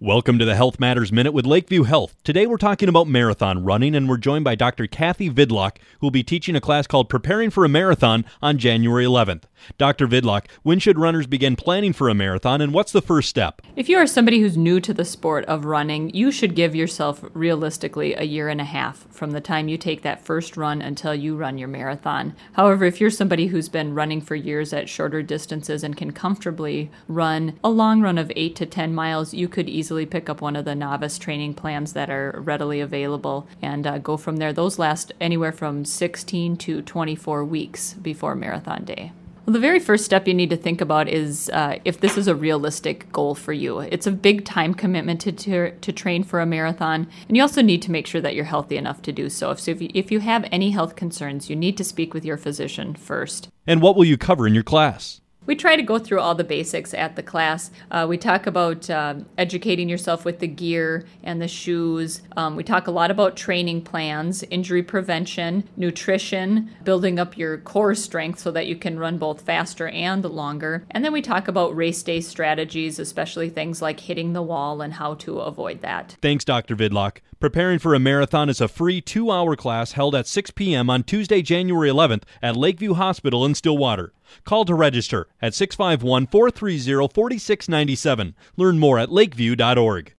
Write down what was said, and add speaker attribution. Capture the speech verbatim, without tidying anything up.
Speaker 1: Welcome to the Health Matters Minute with Lakeview Health. Today we're talking about marathon running, and we're joined by Doctor Kathy Vidlach, who will be teaching a class called Preparing for a Marathon on January eleventh. Doctor Vidlach, when should runners begin planning for a marathon, and what's the first step?
Speaker 2: If you are somebody who's new to the sport of running, you should give yourself realistically a year and a half from the time you take that first run until you run your marathon. However, if you're somebody who's been running for years at shorter distances and can comfortably run a long run of eight to ten miles, you could easily pick up one of the novice training plans that are readily available and uh, go from there. Those last anywhere from sixteen to twenty-four weeks before marathon day. Well, the very first step you need to think about is uh, if this is a realistic goal for you. It's a big time commitment to, to to train for a marathon, and you also need to make sure that you're healthy enough to do so. So if you, if you have any health concerns, you need to speak with your physician first.
Speaker 1: And what will you cover in your class?
Speaker 2: We try to go through all the basics at the class. Uh, we talk about uh, educating yourself with the gear and the shoes. Um, we talk a lot about training plans, injury prevention, nutrition, building up your core strength so that you can run both faster and longer. And then we talk about race day strategies, especially things like hitting the wall and how to avoid that.
Speaker 1: Thanks, Doctor Vidlach. Preparing for a Marathon is a free two-hour class held at six p.m. on Tuesday, January eleventh at Lakeview Hospital in Stillwater. Call to register at six five one, four three zero, four six nine seven. Learn more at lakeview dot org.